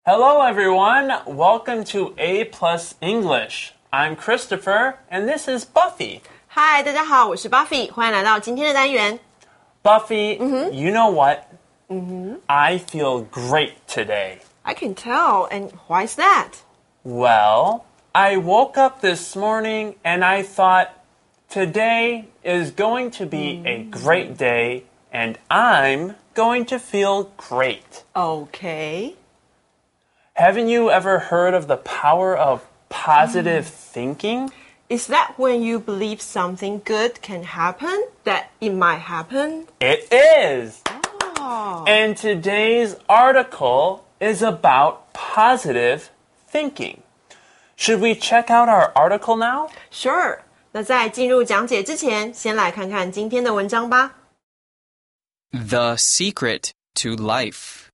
Hello everyone, welcome to A Plus English. I'm Christopher and this is Buffy. Hi, 大家好，我是 Buffy， 欢迎来到今天的单元。 Buffy, you know what? I feel great today. I can tell, and why is that? Well, I woke up this morning and I thought today is going to be a great day and I'm going to feel great. Okay. Haven't you ever heard of the power of positive thinking? Is that when you believe something good can happen, that it might happen? It is! Oh. And today's article is about positive thinking. Should we check out our article now? Sure. 那在进入讲解之前，先来看看今天的文章吧。 The Secret to Life.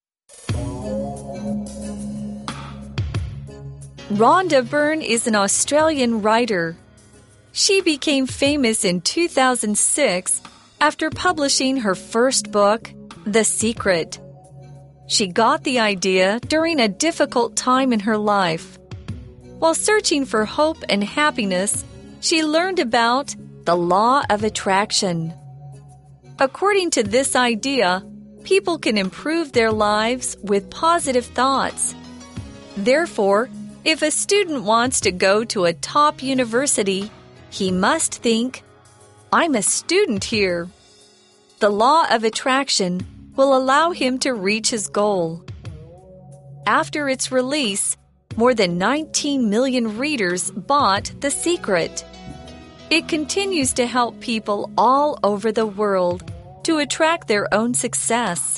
Rhonda Byrne is an Australian writer. She became famous in 2006 after publishing her first book, The Secret. She got the idea during a difficult time in her life. While searching for hope and happiness, she learned about the law of attraction. According to this idea, people can improve their lives with positive thoughts. Therefore, if a student wants to go to a top university, he must think, I'm a student here. The law of attraction will allow him to reach his goal. After its release, more than 19 million readers bought The Secret. It continues to help people all over the world to attract their own success.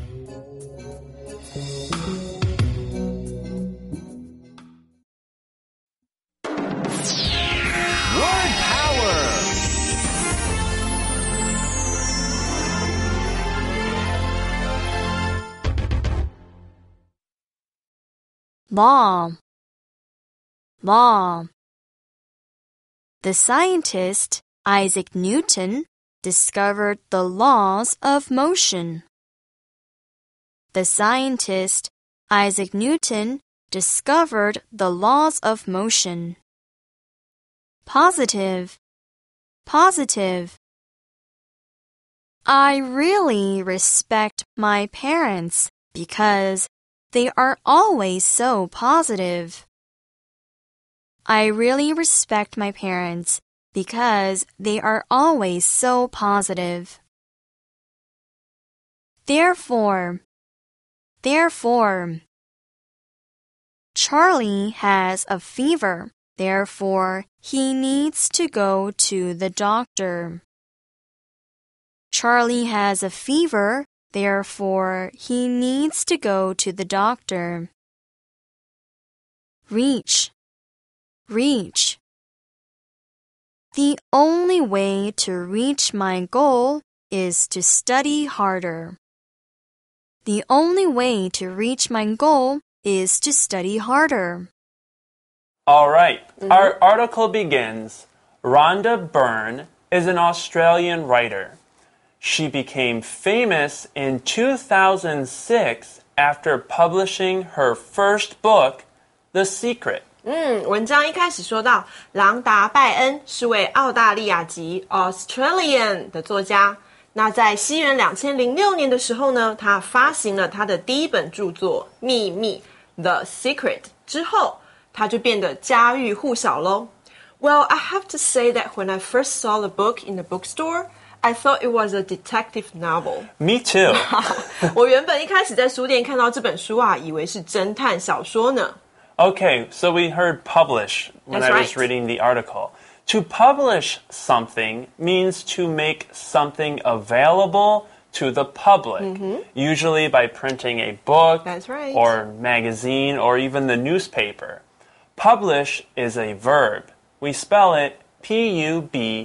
Word power! Law. The scientist Isaac Newton discovered the laws of motion. The scientist Isaac Newton discovered the laws of motion. Positive. I really respect my parents because they are always so positive. I really respect my parents because they are always so positive. Therefore. Charlie has a fever. Therefore, he needs to go to the doctor. Charlie has a fever. Therefore, he needs to go to the doctor. Reach. The only way to reach my goal is to study harder. The only way to reach my goal is to study harder. All right, our article begins. Rhonda Byrne is an Australian writer. She became famous in 2006 after publishing her first book, The Secret. 文章一开始说到，朗达·拜恩是位澳大利亚籍 Australian 的作家。那在西元2006年的时候呢，他发行了他的第一本著作《秘密》The Secret 之后，他就变得家喻户晓咯。Well, I have to say that when I first saw the book in the bookstore, I thought it was a detective novel. Me too. 我原本一开始在书店看到这本书啊，以为是侦探小说呢。 Okay, so we heard publish when That's I was right. reading the article. To publish something means to make something available to the public, usually by printing a book That's right. or magazine or even the newspaper. Publish is a verb. We spell it P-U-B-L-I-S-H.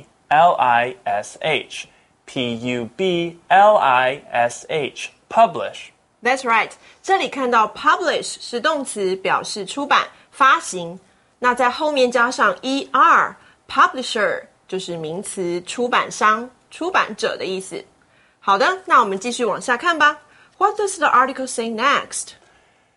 P-U-B-L-I-S-H. Publish. That's right. 这里看到 publish 是动词，表示出版、发行。那在后面加上 er，publisher 就是名词，出版商、出版者的意思。好的，那我们继续往下看吧。What does the article say next?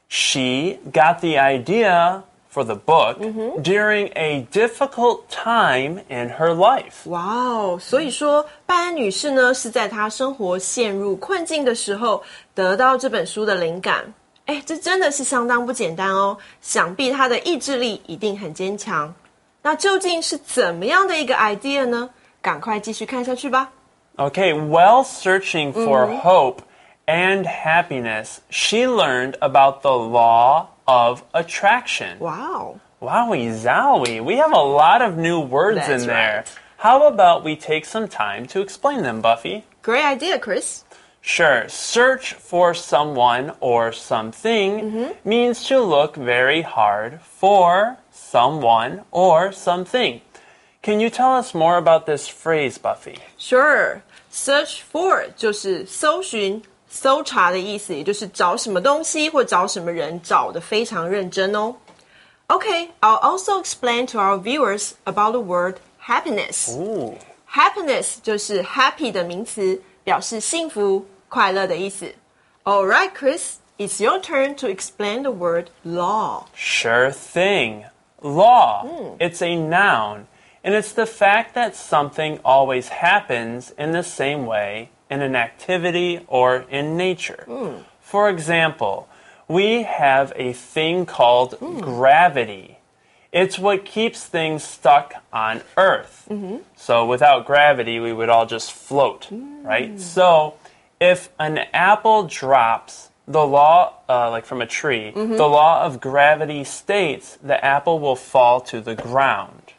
She got the idea for the book during a difficult time in her life. 哇哦，所以说拜恩女士呢是在她生活陷入困境的时候得到这本书的灵感。哎，这真的是相当不简单哦，想必她的意志力一定很坚强。那究竟是怎么样的一个 idea 呢？赶快继续看下去吧。 Okay, while searching for hope and happiness, she learned about the law of attraction. 哇哦 Wowie zowie, we have a lot of new words That's in there. right. How about we take some time to explain them, Buffy? ，Great idea, Chris. Sure, search for someone or something means to look very hard for someone or something. Can you tell us more about this phrase, Buffy? Sure. Search for 就是搜寻、搜查的意思，也就是找什么东西或找什么人，找得非常认真哦。Okay, I'll also explain to our viewers about the word happiness. Ooh. Happiness 就是 happy 的名词，表示幸福、快乐的意思。All right, Chris, it's your turn to explain the word law. Sure thing. Law. It's a noun, and it's the fact that something always happens in the same way in an activity or in nature. For example, we have a thing called gravity. It's what keeps things stuck on Earth. So without gravity, we would all just float, right? So if an apple drops, the law, like from a tree, the law of gravity states the apple will fall to the ground.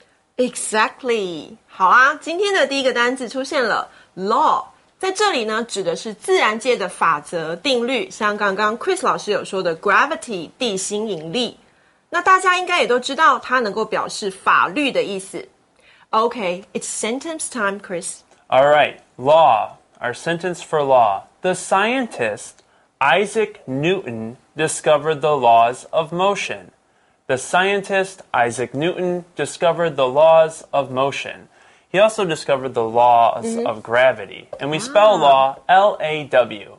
Exactly. 好啊，今天的第一个单字出现了 law， 在这里呢指的是自然界的法则定律，像刚刚 Chris 老师有说的 gravity 地心引力。那大家应该也都知道，它能够表示法律的意思。Okay, it's sentence time, Chris. All right, law. Our sentence for law. The scientist Isaac Newton discovered the laws of motion. The scientist Isaac Newton discovered the laws of motion. He also discovered the laws of gravity. And we spell law L-A-W.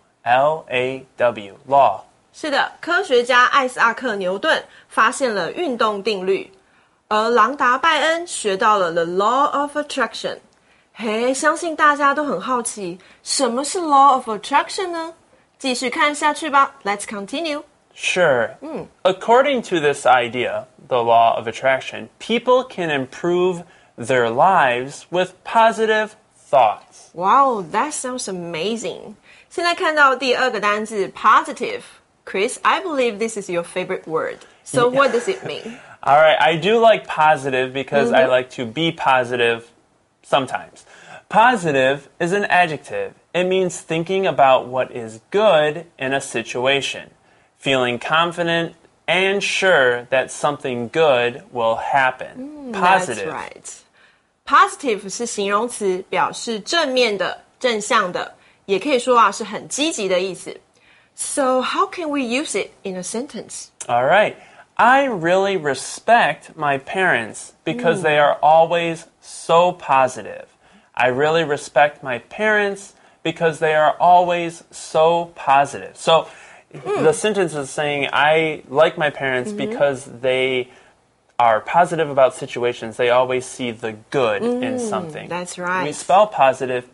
L-A-W. Law. 是的，科学家艾萨克·牛顿发现了运动定律，而朗达·拜恩学到了 the law of attraction。嘿，相信大家都很好奇，什么是 law of attraction 呢？继续看下去吧。Let's continue. Sure. According to this idea, the law of attraction, people can improve their lives with positive thoughts. Wow, that sounds amazing. 现在看到第二个单字 positive. Chris, I believe this is your favorite word. So what does it mean? All right, I do like positive because I like to be positive sometimes. Positive is an adjective. It means thinking about what is good in a situation, feeling confident and sure that something good will happen. Positive. That's right. Positive 是形容词，表示正面的、正向的，也可以说啊是很积极的意思。So how can we use it in a sentence? All right. I really respect my parents because they are always so positive. I really respect my parents because they are always so positive. So the sentence is saying I like my parents because they are positive about situations. They always see the good in something. That's right. We spell positive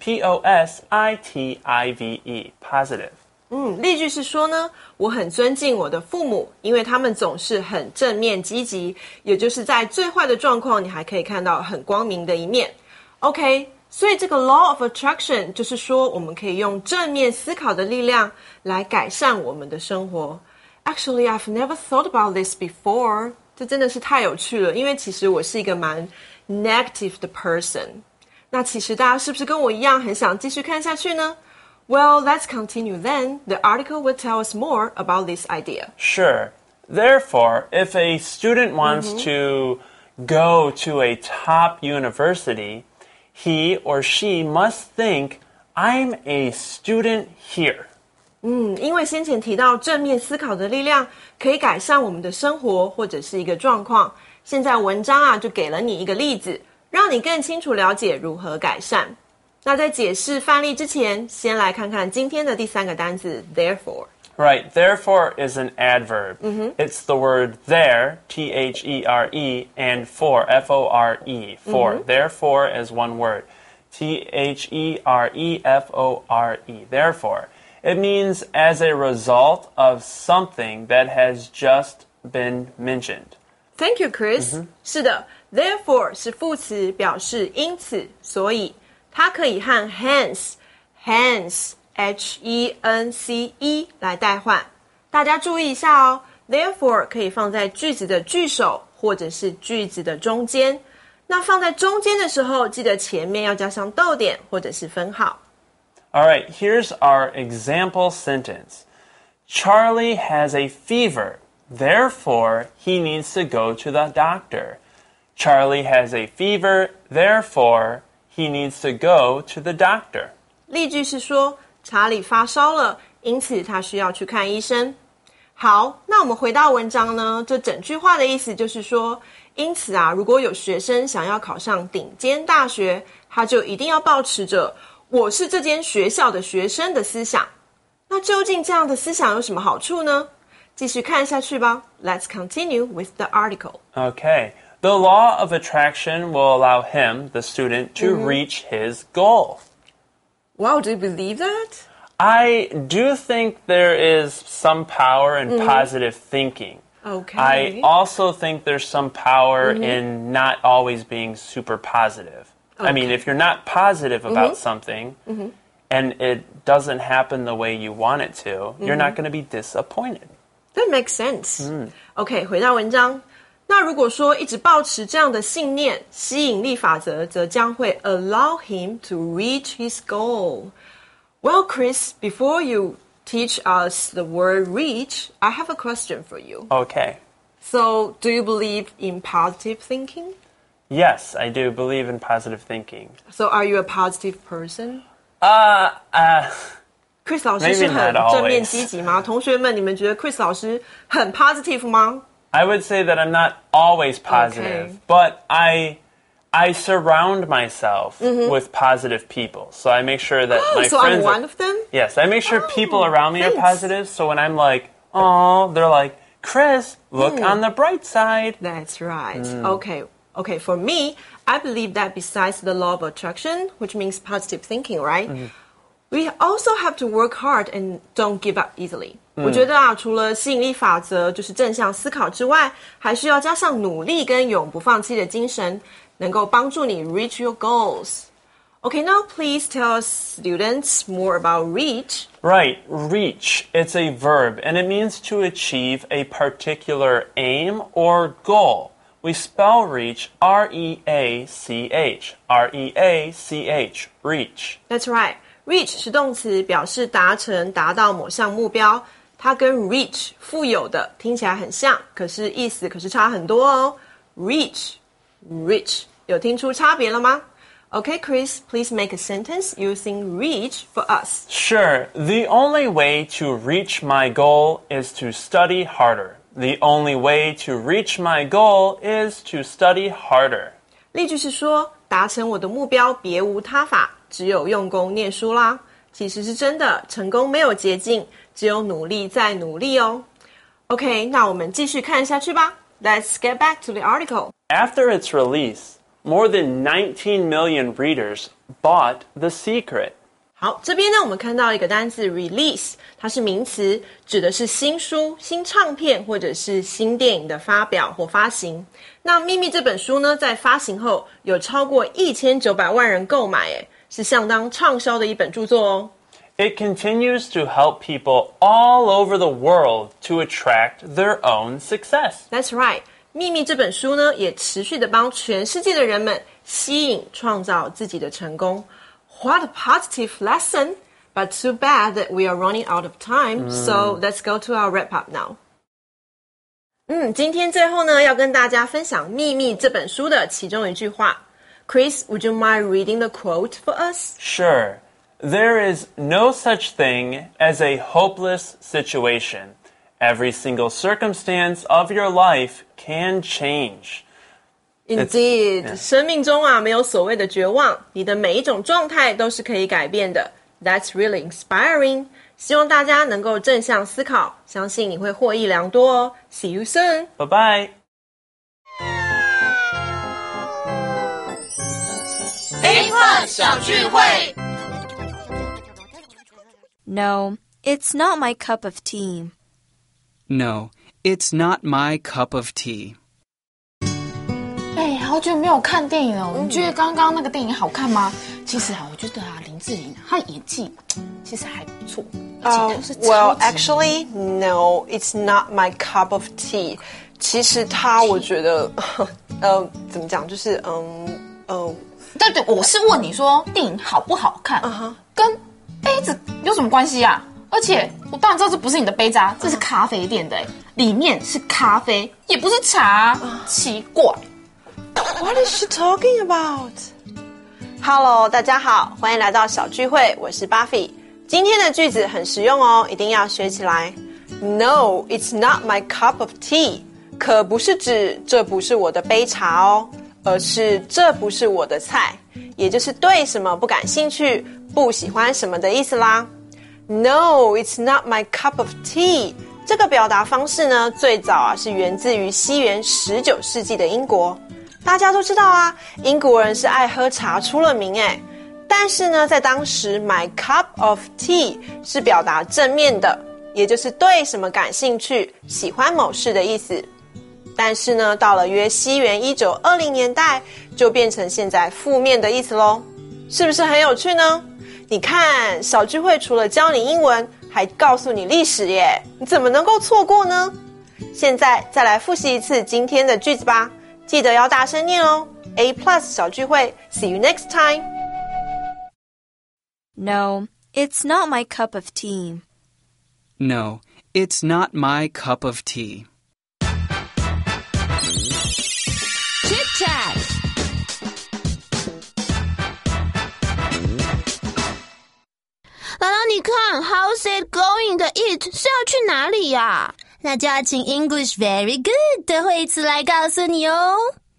P-O-S-I-T-I-V-E. Positive. 例句是说呢，我很尊敬我的父母，因为他们总是很正面积极，也就是在最坏的状况，你还可以看到很光明的一面。OK， 所以这个 law of attraction 就是说，我们可以用正面思考的力量来改善我们的生活。Actually, I've never thought about this before. 这真的是太有趣了，因为其实我是一个蛮 negative 的 person。那其实大家是不是跟我一样，很想继续看下去呢？Well, let's continue then. The article will tell us more about this idea. Sure. Therefore, if a student wants to go to a top university, he or she must think, I'm a student here. 因为先前提到正面思考的力量可以改善我们的生活或者是一个状况，现在文章啊就给了你一个例子，让你更清楚了解如何改善。那在解释范例之前，先来看看今天的第三个单字 therefore. Right, therefore is an adverb. It's the word there, T-H-E-R-E, and for, F-O-R-E, for. Therefore is one word. T-H-E-R-E-F-O-R-E, therefore. It means as a result of something that has just been mentioned. Thank you, Chris. 是的 ，therefore 是副词，表示因此，所以它可以和 hence H-E-N-C-E 来代换。大家注意一下哦 ，therefore 可以放在句子的句首或者是句子的中间。那放在中间的时候，记得前面要加上逗点或者是分号。 All right, here's our example sentence. Charlie has a fever. Therefore, he needs to go to the doctor. Charlie has a fever. Therefore, he needs to go to the doctor. 例句是说，查理发烧了，因此他需要去看医生。好，那我们回到文章呢，这整句话的意思就是说，因此啊，如果有学生想要考上顶尖大学，他就一定要抱持着我是这间学校的学生的思想。那究竟这样的思想有什么好处呢？继续看下去吧。Let's continue with the article. Okay. The law of attraction will allow him, the student, to reach his goal. Wow, do you believe that? I do think there is some power in positive thinking. Okay. I also think there's some power in not always being super positive. I mean, if you're not positive about something and it doesn't happen the way you want it to, you're not going to be disappointed. That makes sense. OK, 回到文章。那如果说一直抱持这样的信念，吸引力法则则将会 allow him to reach his goal. Well, Chris, before you teach us the word reach, I have a question for you. Okay. So, do you believe in positive thinking? Yes, I do believe in positive thinking. So, are you a positive person? Chris 老师是 Maybe 很 not 正面 always. 积极吗？同学们，你们觉得 Chris 老师很 positive 吗？ I would say that I'm not always positive, Okay. but I surround myself with positive people. So I make sure that my So friends I'm one of them? Yes, I make sure people around me are thanks. positive. So when I'm like, oh, they're like, Chris, look on the bright side. That's right. Okay, for me, I believe that besides the law of attraction, which means positive thinking, right? We also have to work hard and don't give up easily. 我觉得啊，除了吸引力法则就是正向思考之外，还需要加上努力跟永不放弃的精神，能够帮助你 reach your goals. Okay, now please tell us, students, more about reach. Right, reach. It's a verb, and it means to achieve a particular aim or goal. We spell reach R-E-A-C-H. R-E-A-C-H. Reach. That's right. Reach 是动词，表示达成、达到某项目标。它跟 reach 富有的听起来很像，可是意思可是差很多哦。Reach, rich， 有听出差别了吗？Okay, Chris, please make a sentence using reach for us. Sure. The only way to reach my goal is to study harder. The only way to reach my goal is to study harder. 例句是说，达成我的目标别无他法，只有用功念书啦。其实是真的，成功没有捷径，只有努力再努力哦。OK， 那我们继续看下去吧。Let's get back to the article. After its release, more than 19 million readers bought The Secret. 好，这边呢，我们看到一个单字 release， 它是名词，指的是新书、新唱片或者是新电影的发表或发行。那《秘密》这本书呢，在发行后有超过1900万人购买，是相当畅销的一本著作哦。 It continues to help people all over the world to attract their own success. That's right，《秘密》这本书呢，也持续的帮全世界的人们吸引、创造自己的成功。What a positive lesson! But too bad that we are running out of time. So let's go to our wrap up now. 今天最后呢，要跟大家分享《秘密》这本书的其中一句话。Chris, would you mind reading the quote for us? Sure. There is no such thing as a hopeless situation. Every single circumstance of your life can change. Indeed, 生命中啊，没有所谓的绝望，你的每一种状态都是可以改变的。That's really inspiring. 希望大家能够正向思考，相信你会获益良多哦。See you soon. Bye bye. A+ 小聚会。 No, it's not my cup of tea. No, it's not my cup of tea. 好久没有看电影了，你觉得刚刚那个电影好看吗？其实我觉得林志玲她的演技其实还不错，而且都是超级 Well, actually, no, it's not my cup of tea. 其实我觉得，怎么讲，就是对，我是问你说电影好不好看，跟杯子有什么关系啊？而且我当然知道这不是你的杯子啊，这是咖啡店的，里面是咖啡，也不是茶，奇怪。 What is she talking about? Hello, 大家好，欢迎来到小聚会，我是 Buffy。今天的句子很实用哦，一定要学起来。No, it's not my cup of tea. 可不是指这不是我的杯茶哦，而是这不是我的菜，也就是对什么不感兴趣、不喜欢什么的意思啦。No, it's not my cup of tea. 这个表达方式呢，最早是源自于西元19世纪的英国。大家都知道啊，英国人是爱喝茶出了名诶。但是呢，在当时 my cup of tea 是表达正面的，也就是对什么感兴趣、喜欢某事的意思。但是呢，到了约西元1920年代，就变成现在负面的意思咯。是不是很有趣呢？你看，小聚会除了教你英文，还告诉你历史耶，你怎么能够错过呢？现在再来复习一次今天的句子吧，记得要大声念哦。A+ 小聚会 ，See you next time. No, it's not my cup of tea. No, it's not my cup of tea. Chit Chat. 姥姥，你看 How's it going 的 it 是要去哪里呀？那就要请 English very good 的惠子来告诉你哦。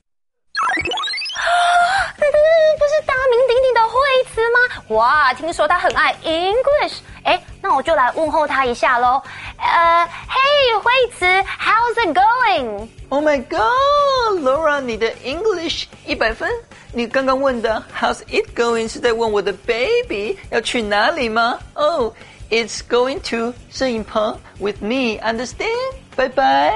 不是大名鼎鼎的惠子吗？哇，听说他很爱 English。那我就来问候他一下咯。Hey 惠子 ，How's it going? Oh my God, Laura， 你的 English 100分。你刚刚问的 How's it going 是在问我的 baby 要去哪里吗？ Oh, it's going to 摄影棚 with me, understand? Bye bye.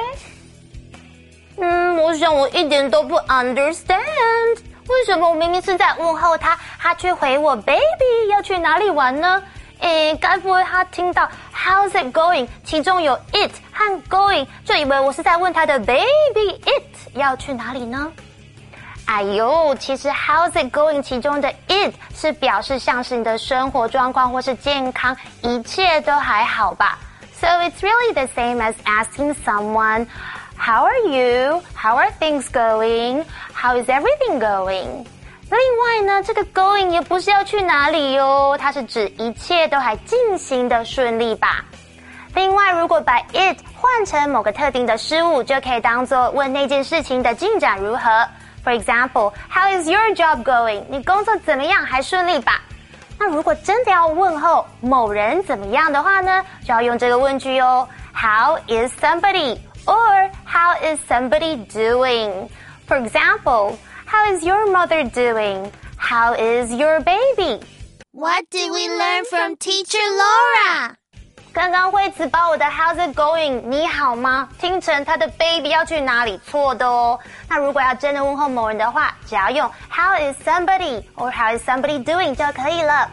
我想我一点都不 understand。为什么我明明是在问候他，他却回我 baby 要去哪里玩呢？该不会他听到 How's it going 其中有 it 和 going 就以为我是在问他的 baby it 要去哪里呢？哎呦，其实 How's it going 其中的 it 是表示像是你的生活状况或是健康，一切都还好吧。So it's really the same as asking someone How are you? How are things going? How is everything going? 另外呢，这个 going 也不是要去哪里哟，它是指一切都还进行的顺利吧。另外，如果把 it 换成某个特定的事物，就可以当作问那件事情的进展如何。For example, how is your job going? 你工作怎么样？还顺利吧？那如果真的要问候某人怎么样的话呢，就要用这个问句哦。How is somebody? Or how is somebody doing? For example, how is your mother doing? How is your baby? What did we learn from Teacher Laura? 刚刚惠子把我的 How's it going 你好吗听成他的 baby 要去哪里，错的哦。那如果要真的问候某人的话，只要用 How is somebody or How is somebody doing 就可以了。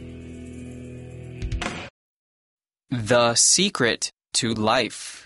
The secret to life.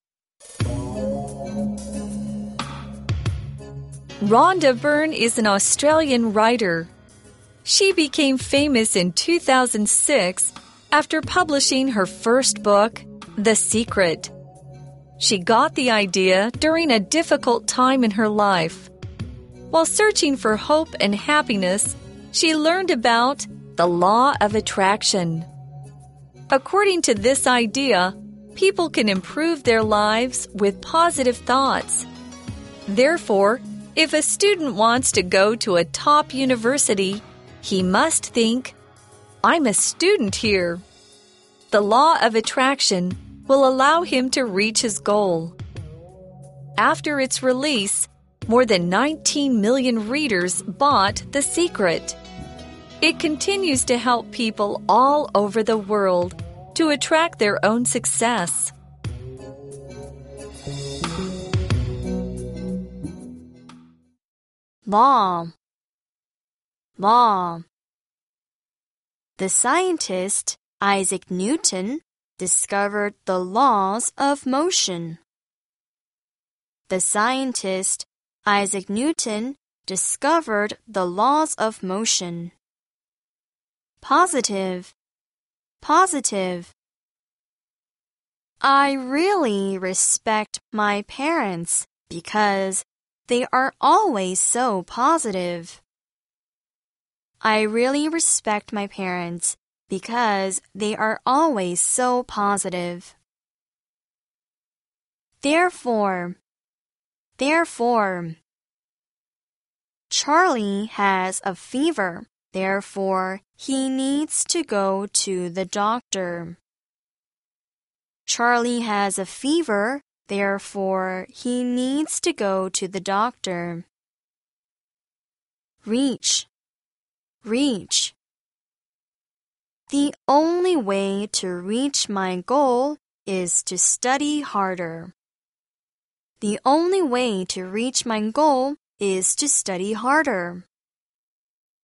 Rhonda Byrne is an Australian writer. She became famous in 2006 after publishing her first book, The Secret. She got the idea during a difficult time in her life. While searching for hope and happiness, she learned about the law of attraction. According to this idea, people can improve their lives with positive thoughts. Therefore, if a student wants to go to a top university, he must think, I'm a student here. The law of attraction will allow him to reach his goal. After its release, more than 19 million readers bought The Secret. It continues to help people all over the world to attract their own success. Law. The scientist Isaac Newton discovered the laws of motion. The scientist Isaac Newton discovered the laws of motion. Positive. I really respect my parents because they are always so positive. I really respect my parents because they are always so positive. Therefore. Charlie has a fever, therefore he needs to go to the doctor. Charlie has a fever, therefore he needs to go to the doctor. Reach. The only way to reach my goal is to study harder. The only way to reach my goal is to study harder.